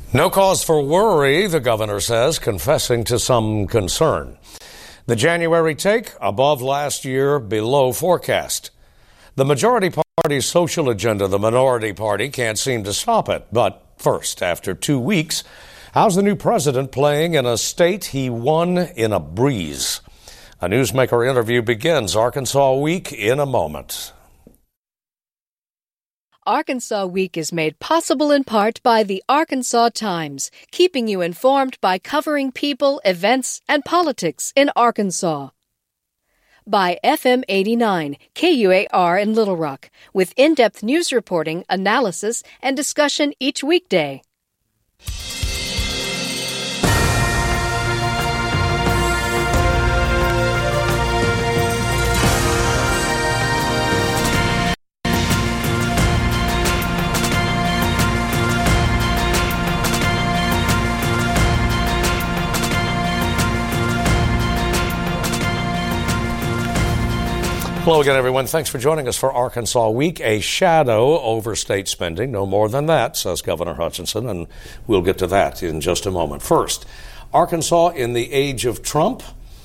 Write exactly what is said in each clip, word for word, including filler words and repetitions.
No cause for worry, the governor says, confessing to some concern. The January take, above last year, below forecast. The majority party's social agenda, the minority party, can't seem to stop it. But first, after two weeks, how's the new president playing in a state he won in a breeze? A Newsmaker interview begins Arkansas Week in a moment. Arkansas Week is made possible in part by the Arkansas Times, keeping you informed by covering people, events, and politics in Arkansas. By F M eighty-nine, K U A R in Little Rock, with in-depth news reporting, analysis, and discussion each weekday. Hello again, everyone. Thanks for joining us for Arkansas Week. A shadow over state spending, no more than that, says Governor Hutchinson, and we'll get to that in just a moment. First, Arkansas in the age of Trump,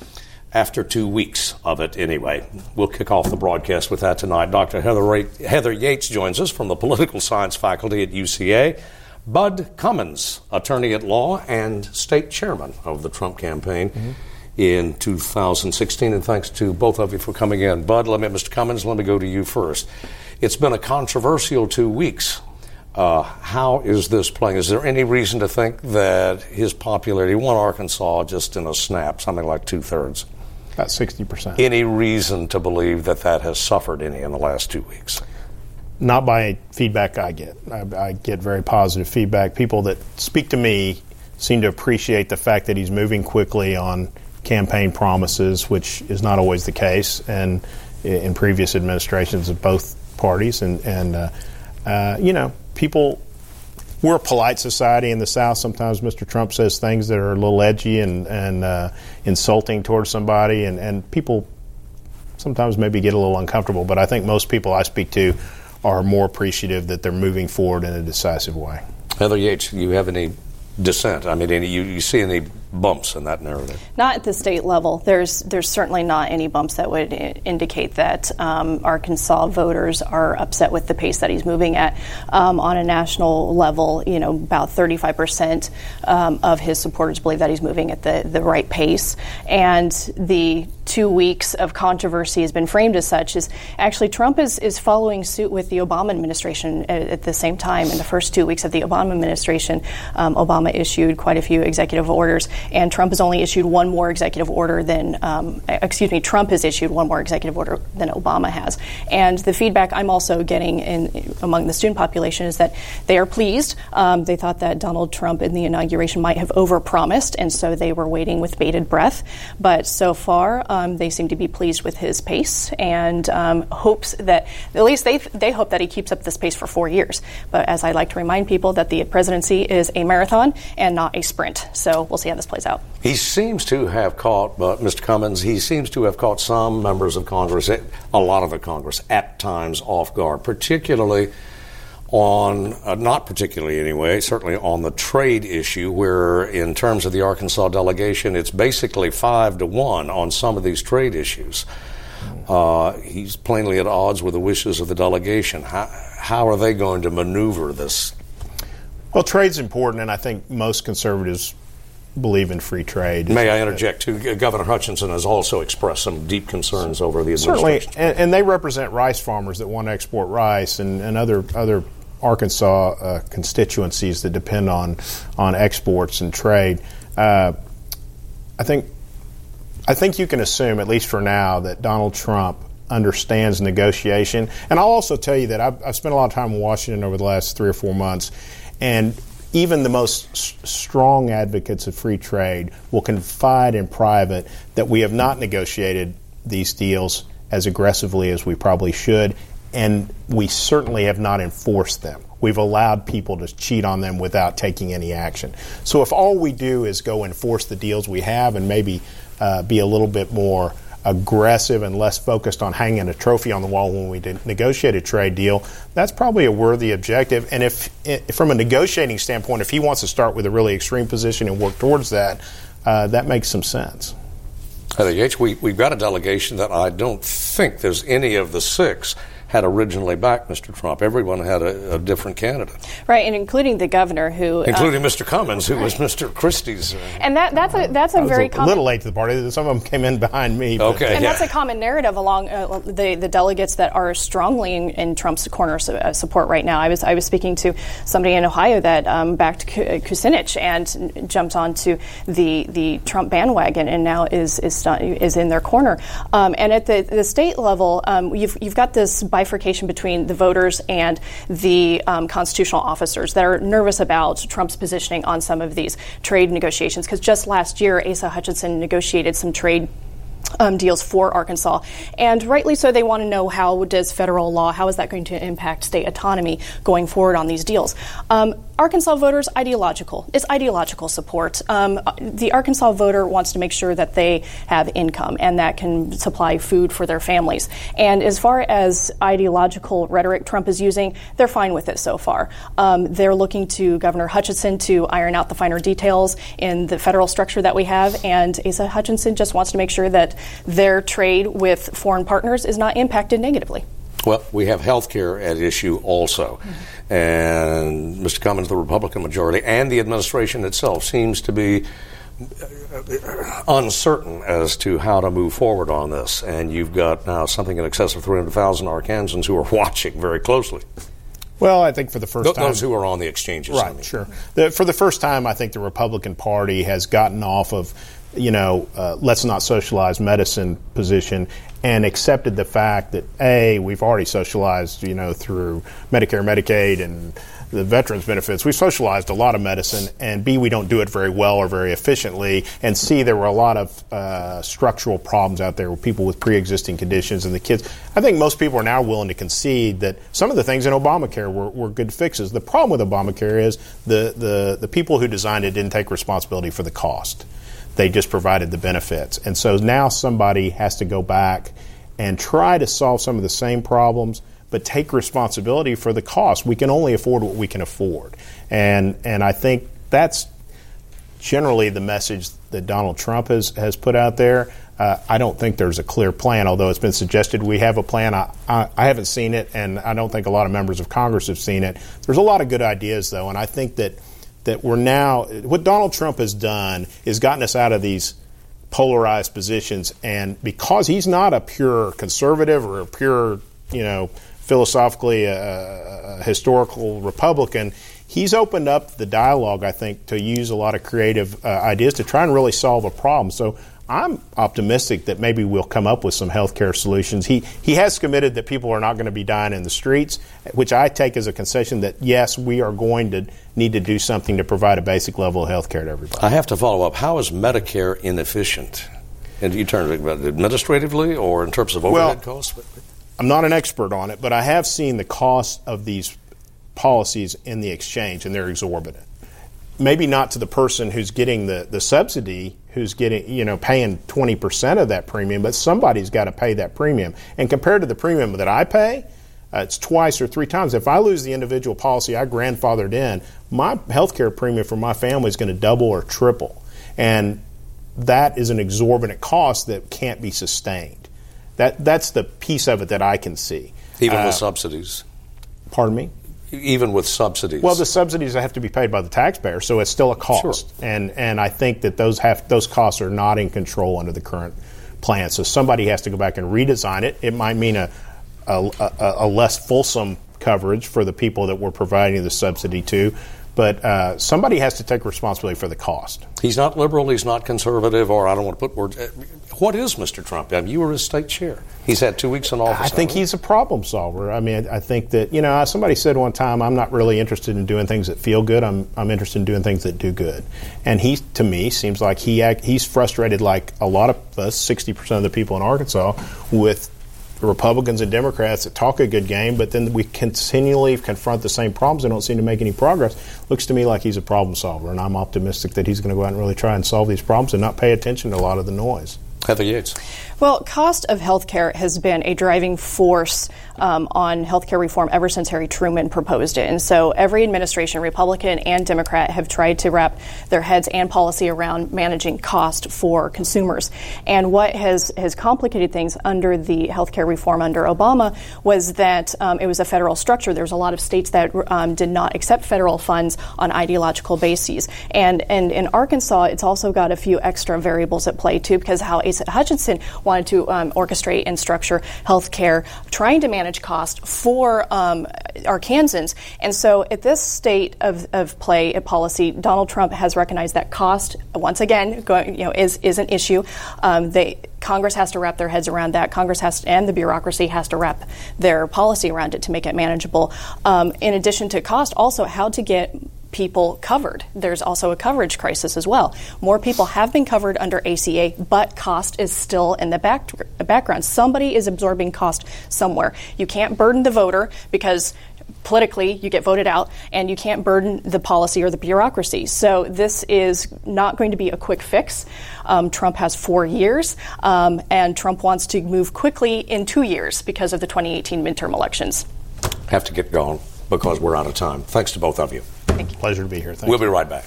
after two weeks of it anyway. We'll kick off the broadcast with that tonight. Doctor Heather, Heather Yates joins us from the Political Science faculty at U C A. Bud Cummins, attorney at law and state chairman of the Trump campaign. Mm-hmm. in two thousand sixteen, and thanks to both of you for coming in. Bud, let me, Mister Cummins, let me go to you first. It's been a controversial two weeks. Uh, how is this playing? Is there any reason to think that his popularity won Arkansas just in a snap, something like two-thirds? About sixty percent. Any reason to believe that that has suffered any in the last two weeks? Not by feedback I get. I, I get very positive feedback. People that speak to me seem to appreciate the fact that he's moving quickly on campaign promises, which is not always the case, and in previous administrations of both parties. And, and uh, uh, you know, people, we're a polite society in the South. Sometimes Mister Trump says things that are a little edgy and, and uh, insulting towards somebody, and, and people sometimes maybe get a little uncomfortable. But I think most people I speak to are more appreciative that they're moving forward in a decisive way. Heather Yates, do you have any dissent? I mean, any, you, you see any bumps in that narrative? Not at the state level. There's there's certainly not any bumps that would I- indicate that um, Arkansas voters are upset with the pace that he's moving at. Um, on a national level, you know, about thirty-five percent um, of his supporters believe that he's moving at the, the right pace. And the two weeks of controversy has been framed as such is actually Trump is, is following suit with the Obama administration at, at the same time. In the first two weeks of the Obama administration, um, Obama issued quite a few executive orders, and Trump has only issued one more executive order than, um, excuse me, Trump has issued one more executive order than Obama has. And the feedback I'm also getting in among the student population is that they are pleased. Um, they thought that Donald Trump in the inauguration might have overpromised, and so they were waiting with bated breath. But so far, um, they seem to be pleased with his pace and um, hopes that, at least they they hope that he keeps up this pace for four years. But as I like to remind people, that the presidency is a marathon and not a sprint. So we'll see how this plays out. He seems to have caught, uh, Mister Cummins, he seems to have caught some members of Congress, a lot of the Congress, at times off guard, particularly on, uh, not particularly anyway, certainly on the trade issue, where in terms of the Arkansas delegation, it's basically five to one on some of these trade issues. Uh, he's plainly at odds with the wishes of the delegation. How, how are they going to maneuver this? Well, trade's important, and I think most conservatives believe in free trade. May I interject, too? Governor Hutchinson has also expressed some deep concerns over the administration. Certainly, and, and they represent rice farmers that want to export rice and, and other other Arkansas uh, constituencies that depend on on exports and trade. Uh, I think I think you can assume, at least for now, that Donald Trump understands negotiation. And I'll also tell you that I've, I've spent a lot of time in Washington over the last three or four months, and even the most s- strong advocates of free trade will confide in private that we have not negotiated these deals as aggressively as we probably should, and we certainly have not enforced them. We've allowed people to cheat on them without taking any action. So if all we do is go enforce the deals we have and maybe uh, be a little bit more aggressive and less focused on hanging a trophy on the wall when we did negotiate a trade deal, that's probably a worthy objective. And if, if from a negotiating standpoint, if he wants to start with a really extreme position and work towards that, uh, that makes some sense. Heather Yates, we, we've got a delegation that I don't think there's any of the six had originally backed Mister Trump. Everyone had a, a different candidate. Right, and including the governor who... Including uh, Mister Cummings, who was Mister Christie's... Uh, and that, that's a, that's a very a common... little late to the party. Some of them came in behind me. But. Okay, And yeah. that's a common narrative along uh, the, the delegates that are strongly in, in Trump's corner su- uh, support right now. I was I was speaking to somebody in Ohio that um, backed K- Kucinich and jumped onto the the Trump bandwagon and now is is st- is in their corner. Um, and at the, the state level, um, you've you've got this bifurcation between the voters and the um, constitutional officers that are nervous about Trump's positioning on some of these trade negotiations. Because just last year, Asa Hutchinson negotiated some trade Um, deals for Arkansas, and rightly so. They want to know how does federal law, how is that going to impact state autonomy going forward on these deals. Um, Arkansas voters, ideological. It's ideological support. Um, the Arkansas voter wants to make sure that they have income and that can supply food for their families. And as far as ideological rhetoric Trump is using, they're fine with it so far. Um, they're looking to Governor Hutchinson to iron out the finer details in the federal structure that we have, and Asa Hutchinson just wants to make sure that their trade with foreign partners is not impacted negatively. Well, we have health care at issue also. Mm-hmm. And Mister Cummings, the Republican majority, and the administration itself seems to be uncertain as to how to move forward on this. And you've got now something in excess of three hundred thousand Arkansans who are watching very closely. Well, I think for the first Th- time... Those who are on the exchanges. Right, I mean. sure. The, for the first time, I think the Republican Party has gotten off of, you know, uh, let's not socialize medicine position and accepted the fact that, A, we've already socialized, you know, through Medicare, Medicaid, and the veterans benefits. We've socialized a lot of medicine, and B, we don't do it very well or very efficiently, and C, there were a lot of uh, structural problems out there with people with pre-existing conditions and the kids. I think most people are now willing to concede that some of the things in Obamacare were, were good fixes. The problem with Obamacare is the, the, the people who designed it didn't take responsibility for the cost. They just provided the benefits. And so now somebody has to go back and try to solve some of the same problems, but take responsibility for the cost. We can only afford what we can afford. And and I think that's generally the message that Donald Trump has, has put out there. Uh, I don't think there's a clear plan, although it's been suggested we have a plan. I, I, I haven't seen it, and I don't think a lot of members of Congress have seen it. There's a lot of good ideas, though, and I think that that we're now, what Donald Trump has done is gotten us out of these polarized positions, and because he's not a pure conservative or a pure, you know, philosophically uh, a historical Republican, he's opened up the dialogue, I think, to use a lot of creative uh, ideas to try and really solve a problem. So I'm optimistic that maybe we'll come up with some healthcare solutions. He he has committed that people are not going to be dying in the streets, which I take as a concession that, yes, we are going to need to do something to provide a basic level of healthcare to everybody. I have to follow up. How is Medicare inefficient? And you turn to it administratively or in terms of overhead well, costs? I'm not an expert on it, but I have seen the cost of these policies in the exchange, and they're exorbitant. Maybe not to the person who's getting the, the subsidy, who's getting, you know, paying twenty percent of that premium, but somebody's got to pay that premium. And compared to the premium that I pay, uh, it's twice or three times. If I lose the individual policy I grandfathered in, my health care premium for my family is going to double or triple. And that is an exorbitant cost that can't be sustained. That That's the piece of it that I can see. Even uh, with subsidies? Pardon me? Even with subsidies? Well, the subsidies have to be paid by the taxpayer, so it's still a cost. Sure. And and I think that those have those costs are not in control under the current plan. So somebody has to go back and redesign it. It might mean a a, a, a less fulsome coverage for the people that we're providing the subsidy to, but uh, somebody has to take responsibility for the cost. He's not liberal, he's not conservative, or I don't want to put words. What is Mister Trump? I mean, you were his state chair. He's had two weeks in office. I think now, right? he's a problem solver. I mean, I think that, you know, somebody said one time, I'm not really interested in doing things that feel good. I'm I'm interested in doing things that do good. And he, to me, seems like he act, he's frustrated like a lot of us, sixty percent of the people in Arkansas, with Republicans and Democrats that talk a good game, but then we continually confront the same problems and don't seem to make any progress. Looks to me like he's a problem solver, and I'm optimistic that he's going to go out and really try and solve these problems and not pay attention to a lot of the noise. Heather Yates. Well, cost of health care has been a driving force um, on health care reform ever since Harry Truman proposed it. And so every administration, Republican and Democrat, have tried to wrap their heads and policy around managing cost for consumers. And what has, has complicated things under the health care reform under Obama was that um, it was a federal structure. There was a lot of states that um, did not accept federal funds on ideological bases. And, and in Arkansas, it's also got a few extra variables at play, too, because how Asa Hutchinson wanted to um, orchestrate and structure health care, trying to manage cost for um, Arkansans. And so at this state of, of play at policy, Donald Trump has recognized that cost, once again, going, you know, is, is an issue. Um, they Congress has to wrap their heads around that. Congress has to, and the bureaucracy has to wrap their policy around it to make it manageable. Um, in addition to cost, also how to get people covered. There's also a coverage crisis as well. More people have been covered under A C A, but cost is still in the back, background. Somebody is absorbing cost somewhere. You can't burden the voter because politically you get voted out, and you can't burden the policy or the bureaucracy. So this is not going to be a quick fix. Um, Trump has four years, um, and Trump wants to move quickly in two years because of the twenty eighteen midterm elections. Have to get going because we're out of time. Thanks to both of you. Thank you. Pleasure to be here. Thank we'll you. be right back.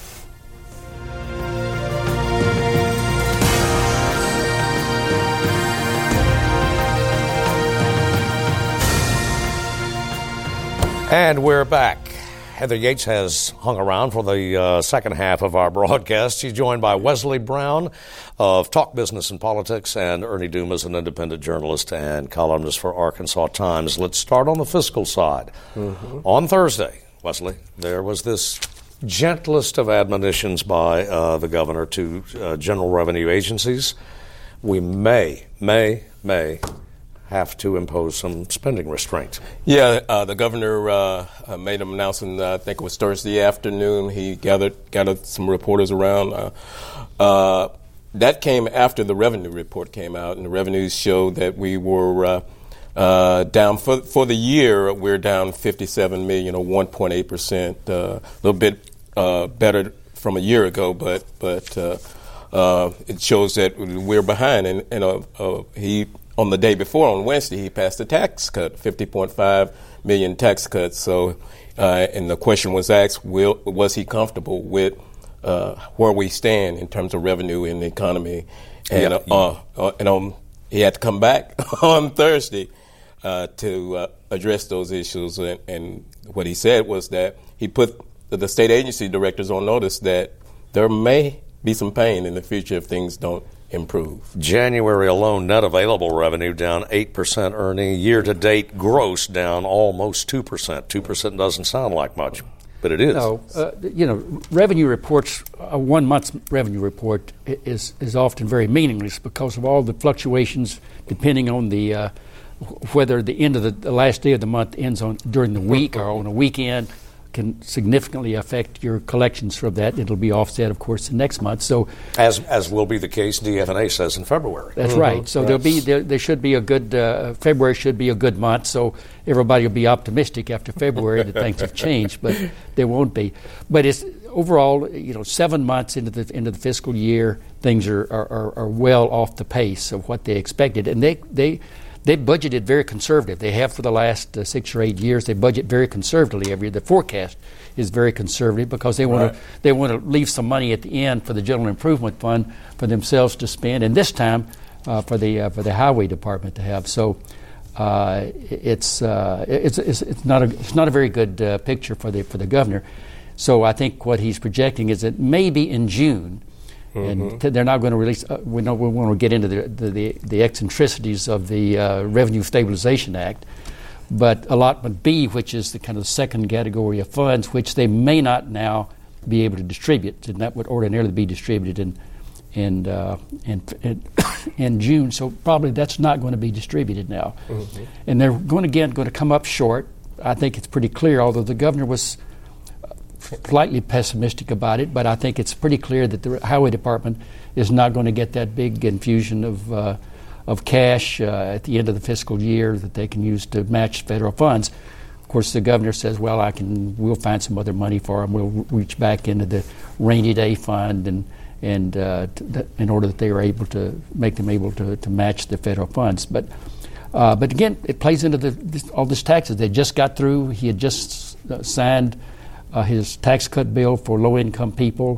And we're back. Heather Yates has hung around for the uh, second half of our broadcast. She's joined by Wesley Brown of Talk Business and Politics, and Ernie Dumas, an independent journalist and columnist for Arkansas Times. Let's start on the fiscal side. Mm-hmm. On Thursday, Wesley, there was this gentlest of admonitions by uh, the governor to uh, general revenue agencies. We may, may, may have to impose some spending restraint. Yeah, uh, the governor uh, uh, made an announcement, uh, I think it was Thursday afternoon. He gathered gathered some reporters around. Uh, uh, that came after the revenue report came out, and the revenues showed that we were uh, uh, down for for the year. We're down fifty-seven million dollars, or one point eight percent, uh, a little bit uh, better from a year ago, but but uh, uh, it shows that we're behind. And, and uh, uh, he. On the day before, on Wednesday, he passed a tax cut, fifty point five million dollars tax cut. So, uh, and the question was asked, will, was he comfortable with uh, where we stand in terms of revenue in the economy? And, yeah. uh, uh, and um, he had to come back on Thursday uh, to uh, address those issues. And, and what he said was that he put the state agency directors on notice that there may be some pain in the future if things don't improve. January alone, net available revenue down eight percent, Ernie. Year-to-date gross down almost two percent. two percent doesn't sound like much, but it is. No, uh, you know, revenue reports, a one-month revenue report is is often very meaningless because of all the fluctuations depending on the uh, whether the end of the, the last day of the month ends on during the week or on a weekend. Can significantly affect your collections from that. It'll be offset, of course, the next month. So, as as will be the case, D F N A says in February. That's mm-hmm. right. So yes. there'll be there, there should be a good uh, February should be a good month. So everybody will be optimistic after February that things have changed, but they won't be. But it's overall, you know, seven months into the into the fiscal year, things are are, are well off the pace of what they expected, and they they. They budgeted very conservative. They have for the last uh, six or eight years. They budget very conservatively every year. The forecast is very conservative because they want right. to they want to leave some money at the end for the General Improvement Fund for themselves to spend, and this time uh, for the uh, for the Highway Department to have. So uh, it's, uh, it's it's it's not a it's not a very good uh, picture for the for the governor. So I think what he's projecting is that maybe in June. And mm-hmm. t- they're not going to release. Uh, we know we want to get into the the, the, the eccentricities of the uh, Revenue Stabilization Act, but Allotment B, which is the kind of second category of funds, which they may not now be able to distribute, and that would ordinarily be distributed in in uh, in, in, in June. So probably that's not going to be distributed now, mm-hmm. and they're going to again going to come up short. I think it's pretty clear. Although the governor was slightly pessimistic about it, but I think it's pretty clear that the Highway Department is not going to get that big infusion of uh, of cash uh, at the end of the fiscal year that they can use to match federal funds. Of course, the governor says, "Well, I can. We'll find some other money for them. We'll reach back into the rainy day fund and and uh, to, in order that they are able to make them able to, to match the federal funds. But uh, but again, it plays into the, this, all these taxes. They just got through. He had just uh, signed uh, his tax cut bill for low income people.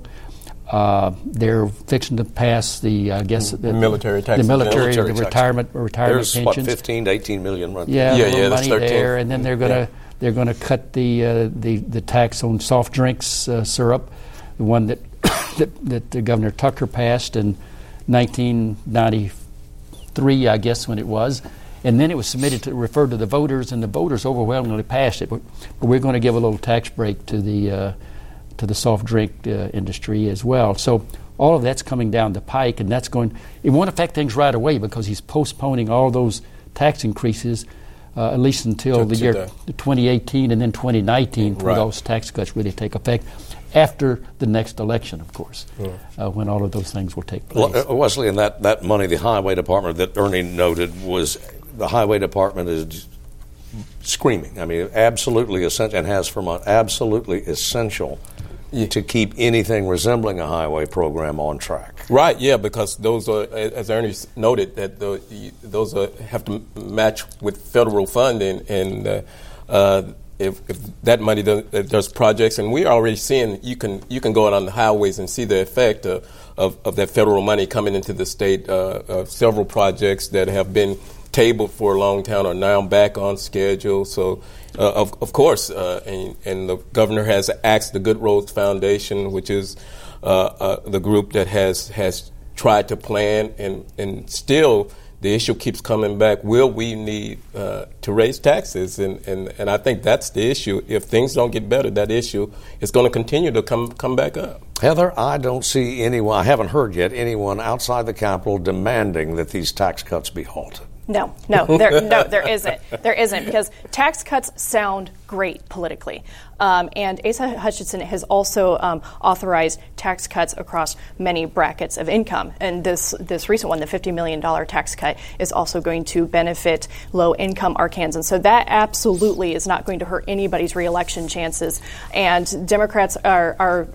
Uh, they're fixing to pass the, I guess, the, the military tax, the military, military the tax. retirement, retirement There's pensions. what, fifteen to eighteen million right Yeah, yeah, a little yeah, that's money thirteen. there, and then they're going to Yeah. they're going to cut the uh, the the tax on soft drinks uh, syrup, the one that that, that uh, Governor Tucker passed in nineteen ninety-three, I guess, when it was. And then it was submitted to referred to the voters, and the voters overwhelmingly passed it. But, but we're going to give a little tax break to the uh, to the soft drink uh, industry as well. So all of that's coming down the pike, and that's going. It won't affect things right away because he's postponing all those tax increases uh, at least until To- the to year the- twenty eighteen and then twenty nineteen, for Right. those tax cuts really take effect. After the next election, of course, uh, when all of those things will take place. Well, uh, Wesley, and that, that money, the highway department that Ernie noted, was the highway department is screaming. I mean, absolutely essential, and has for months, absolutely essential Yeah. to keep anything resembling a highway program on track. Right, yeah, because those are, as Ernie noted, that the, those are, have to match with federal funding, and uh, uh, if, if that money does, if there's projects, and we're already seeing, you can you can go out on the highways and see the effect of, of, of that federal money coming into the state. Uh, uh, several projects that have been tabled for a long time are now back on schedule. So, uh, of, of course, uh, and, and the governor has asked the Good Roads Foundation, which is uh, uh, the group that has has tried to plan, and, and still the issue keeps coming back. Will we need uh, to raise taxes? And, and, and I think that's the issue. If things don't get better, that issue is going to continue to come come back up. Heather, I don't see anyone, I haven't heard yet, anyone outside the Capitol demanding that these tax cuts be halted. No, no, there, no, there isn't. There isn't, because tax cuts sound great politically. Um, and Asa Hutchinson has also um, authorized tax cuts across many brackets of income. And this, this recent one, the fifty million dollars tax cut, is also going to benefit low-income Arkansans. So that absolutely is not going to hurt anybody's reelection chances. And Democrats are, are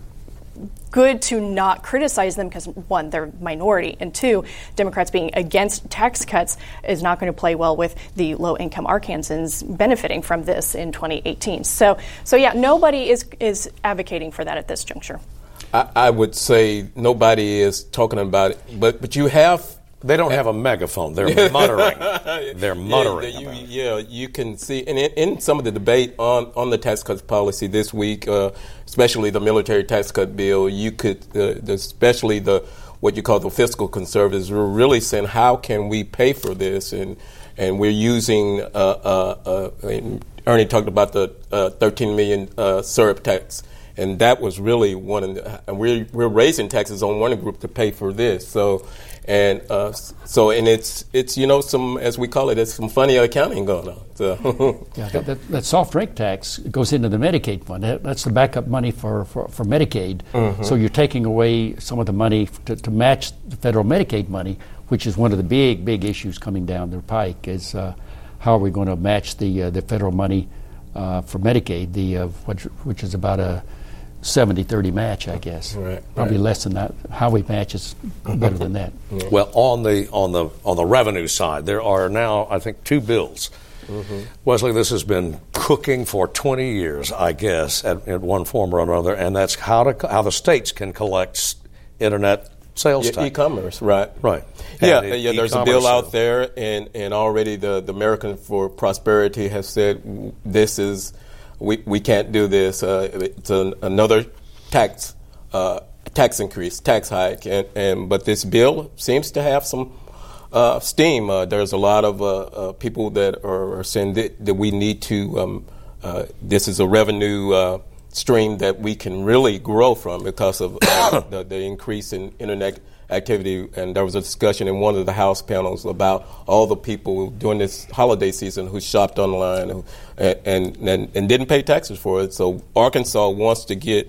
good to not criticize them because, one, they're minority, and two, Democrats being against tax cuts is not going to play well with the low-income Arkansans benefiting from this in twenty eighteen. So, so yeah, nobody is is advocating for that at this juncture. I, I would say nobody is talking about it, but but you have. They don't have a megaphone. They're muttering. They're muttering. Yeah, you, about it. yeah, you can see, and in, in some of the debate on, on the tax cuts policy this week, uh, especially the military tax cut bill, you could, uh, the, especially the what you call the fiscal conservatives, were really saying, how can we pay for this? And and we're using. Uh, uh, uh, and Ernie talked about the uh, thirteen million uh, syrup tax. And that was really one of the, and we're we're raising taxes on one group to pay for this. So, and uh, so and it's it's you know some, as we call it, it's some funny accounting going on. So Yeah, that, that, that soft drink tax goes into the Medicaid fund. That, that's the backup money for, for, for Medicaid. Mm-hmm. So you're taking away some of the money to, to match the federal Medicaid money, which is one of the big big issues coming down the pike. Is uh, how are we going to match the uh, the federal money uh, for Medicaid, the uh, which, which is about a seventy thirty match, I guess. Right, Probably right. less than that. Highway match is better than that. Well, on the on the on the revenue side, there are now, I think, two bills. Mm-hmm. Wesley, this has been cooking for twenty years, I guess, at, at one form or another, and that's how to how the states can collect internet sales yeah, tax. e-commerce, right? Right. Yeah, And it- yeah. There's a e-commerce, bill out uh, there, and, and already the, the American for Prosperity has said this is we we can't do this. Uh, it's an, another tax uh, tax increase, tax hike, and, and but this bill seems to have some uh, steam. Uh, there's a lot of uh, uh, people that are, are saying that, that we need to. Um, uh, this is a revenue uh, stream that we can really grow from because of uh, the, the increase in internet activity. And there was a discussion in one of the House panels about all the people during this holiday season who shopped online who, and, and and didn't pay taxes for it. So Arkansas wants to get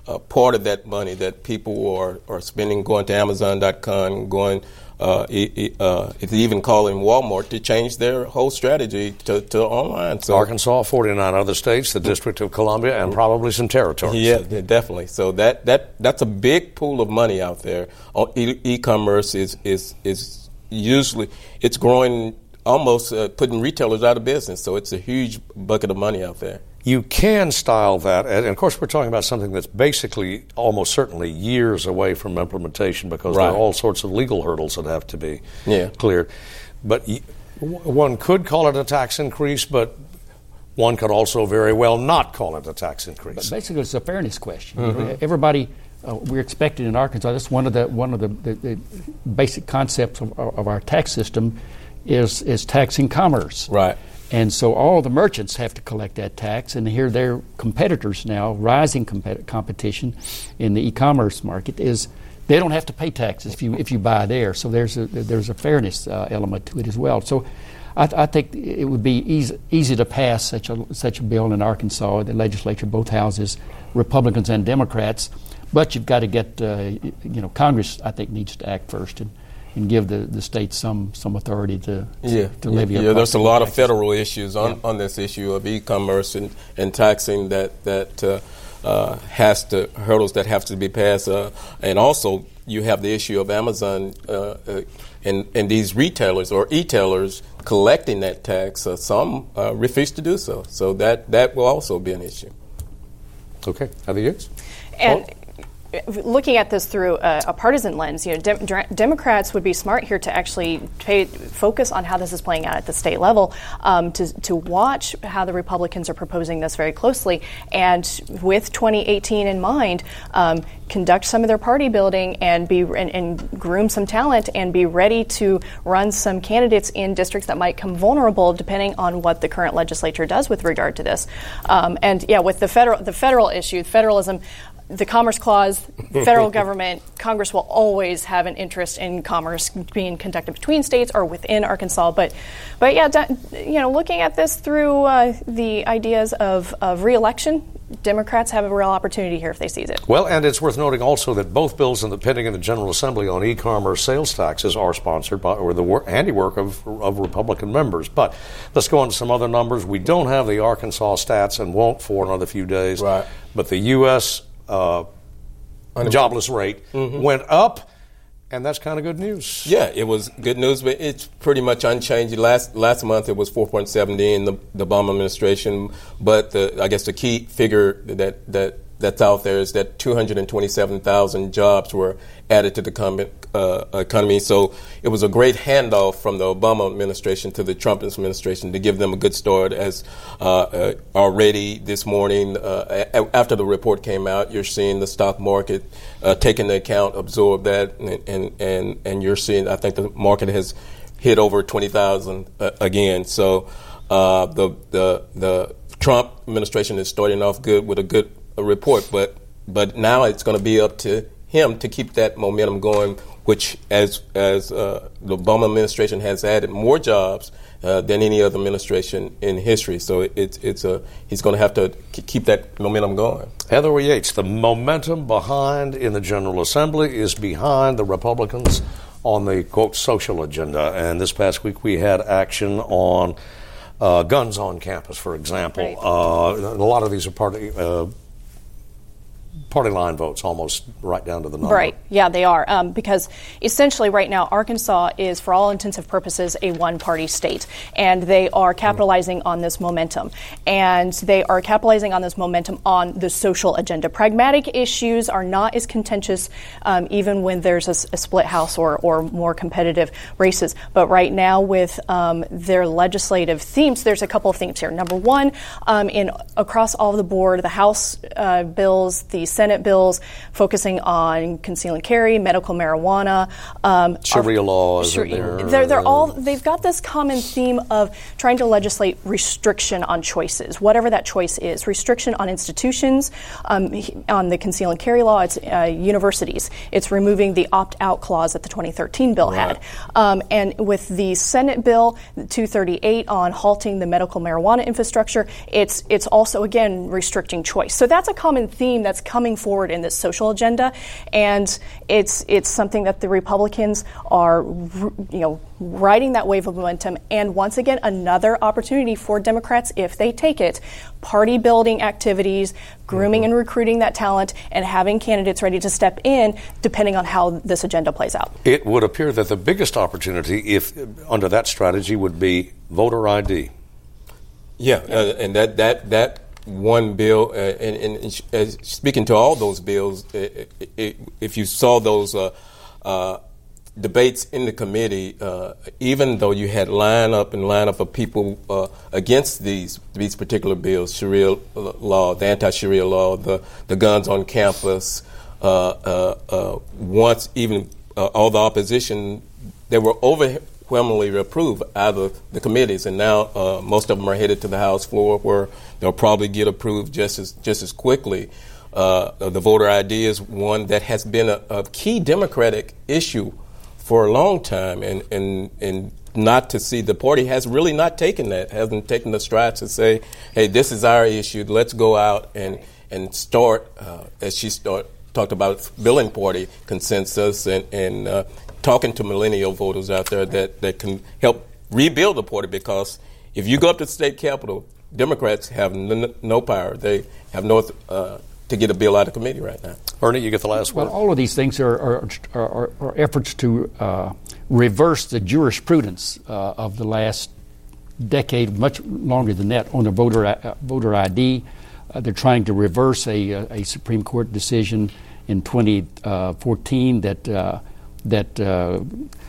uh, part of that money that people are, are spending going to Amazon dot com, going uh, e- uh, even calling Walmart to change their whole strategy to, to online. So Arkansas, forty-nine other states, the District of Columbia, and probably some territories. Yeah, yeah, definitely. So that, that that's a big pool of money out there. E- e-commerce is is is usually it's growing, almost uh, putting retailers out of business. So it's a huge bucket of money out there. You can style that, and of course we're talking about something that's basically almost certainly years away from implementation because right. there are all sorts of legal hurdles that have to be yeah. cleared. But y- one could call it a tax increase, but one could also very well not call it a tax increase. But basically, it's a fairness question. Mm-hmm. Everybody, uh, we're expected in Arkansas. That's one of the one of the, the, the basic concepts of, of our tax system is is taxing commerce. Right. And so all the merchants have to collect that tax, and here their competitors now, rising compet- competition in the e-commerce market is they don't have to pay taxes if you if you buy there. So there's a there's a fairness uh, element to it as well. So I, th- I think it would be easy easy to pass such a such a bill in Arkansas, the legislature, both houses, Republicans and Democrats. But you've got to get uh, you know Congress, I think, needs to act first and. and give the, the state some, some authority to, yeah. to levy yeah, a yeah, there's a lot taxes. of federal issues on, yeah. on this issue of e-commerce and, and taxing that that uh, uh, has to hurdles that have to be passed, uh, and also you have the issue of Amazon uh, uh, and and these retailers or e-tailers collecting that tax. Uh, some uh, refuse to do so, so that that will also be an issue. Okay, Heather Yates? And looking at this through a, a partisan lens, you know, de- de- Democrats would be smart here to actually pay, focus on how this is playing out at the state level, um, to to watch how the Republicans are proposing this very closely, and with twenty eighteen in mind, um, conduct some of their party building and be and, and groom some talent and be ready to run some candidates in districts that might come vulnerable, depending on what the current legislature does with regard to this. Um, and yeah, with the federal the federal issue, federalism. The Commerce Clause, federal government, Congress will always have an interest in commerce being conducted between states or within Arkansas. But, but yeah, you know, looking at this through uh, the ideas of, of re-election, Democrats have a real opportunity here if they seize it. Well, and it's worth noting also that both bills in the pending in the General Assembly on e-commerce sales taxes are sponsored by or the work, handiwork of, of Republican members. But let's go on to some other numbers. We don't have the Arkansas stats and won't for another few days. Right. But the U S Uh, jobless rate mm-hmm. went up, and that's kind of good news. Yeah, it was good news, but it's pretty much unchanged. Last last month it was four point seven in the, the Obama administration, but the, I guess the key figure that, that that's out there is that two hundred twenty-seven thousand jobs were added to the com- uh, economy. So it was a great handoff from the Obama administration to the Trump administration to give them a good start. As uh, uh, already this morning, uh, a- after the report came out, you're seeing the stock market uh, take into account, absorb that, and, and and and you're seeing. I think the market has hit over twenty thousand uh, again. So uh, the the the Trump administration is starting off good with a good a report, but but now it's going to be up to him to keep that momentum going, which as as uh, the Obama administration has added more jobs uh, than any other administration in history. So it, it's it's a he's going to have to keep that momentum going. Heather Yates, the momentum behind in the General Assembly is behind the Republicans on the quote social agenda, and this past week we had action on uh, guns on campus, for example. Right. Uh, a lot of these are party. Uh, Party line votes, almost right down to the number. Right, yeah, they are. Um, because essentially right now, Arkansas is, for all intents and purposes, a one-party state. And they are capitalizing on this momentum. And they are capitalizing on this momentum on the social agenda. Pragmatic issues are not as contentious, um, even when there's a, a split house or, or more competitive races. But right now, with um, their legislative themes, there's a couple of themes here. Number one, um, in across all the board, the House uh, bills, the Senate bills focusing on conceal and carry, medical marijuana, um, Sharia laws. Sharia, they're, they're all. They've got this common theme of trying to legislate restriction on choices, whatever that choice is. Restriction on institutions, um, on the conceal and carry law. It's uh, universities. It's removing the opt-out clause that the twenty thirteen bill right. had, um, and with the Senate bill two thirty-eight on halting the medical marijuana infrastructure, it's it's also again restricting choice. So that's a common theme that's coming coming forward in this social agenda, and it's it's something that the Republicans are, you know, riding that wave of momentum. And once again, another opportunity for Democrats, if they take it, party building activities, grooming and recruiting that talent, and having candidates ready to step in depending on how this agenda plays out. It would appear that the biggest opportunity, if under that strategy, would be voter I D. Yeah, uh, and that that that one bill, uh, and, and uh, speaking to all those bills, it, it, it, if you saw those uh, uh, debates in the committee, uh, even though you had line up and line up of people uh, against these these particular bills, Sharia law, the anti-Sharia law, the the guns on campus, uh, uh, uh, once even uh, all the opposition, they were overwhelmingly approved out of the committees, and now uh, most of them are headed to the House floor, where they'll probably get approved just as just as quickly. Uh, the voter I D is one that has been a, a key Democratic issue for a long time, and, and and not to see the party has really not taken that, hasn't taken the strides to say, hey, this is our issue, let's go out and and start, uh, as she start, talked about, building party consensus and, and uh, talking to millennial voters out there that, that can help rebuild the party, because if you go up to the state capitol, Democrats have n- no power. They have no uh, to get a bill out of committee right now. Ernie, you get the last well, word. Well, all of these things are are, are, are efforts to uh, reverse the jurisprudence uh, of the last decade, much longer than that, on the voter uh, voter I D. Uh, they're trying to reverse a, a Supreme Court decision in twenty fourteen that uh, that uh,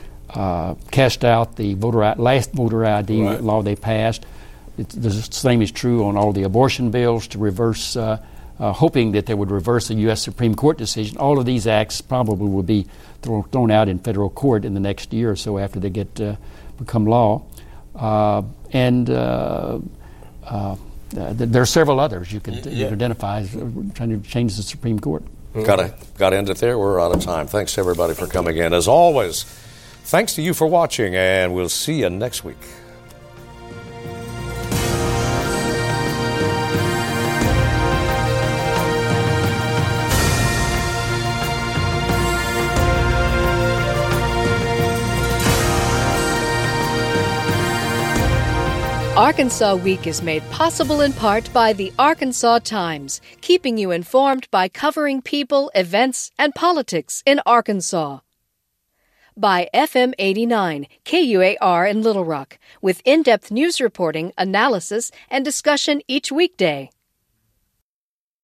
uh, cast out the voter I- last voter I D right. law they passed. It's, the same is true on all the abortion bills to reverse. Uh, Uh, hoping that they would reverse a U S Supreme Court decision. All of these acts probably will be throw, thrown out in federal court in the next year or so after they get uh, become law. Uh, and uh, uh, th- there are several others you can, yeah. you can identify as trying to change the Supreme Court. Mm-hmm. Gotta, gotta end it there. We're out of time. Thanks to everybody for coming in. As always, thanks to you for watching, and we'll see you next week. Arkansas Week is made possible in part by the Arkansas Times, keeping you informed by covering people, events, and politics in Arkansas. By F M eighty-nine, K U A R in Little Rock, with in-depth news reporting, analysis, and discussion each weekday.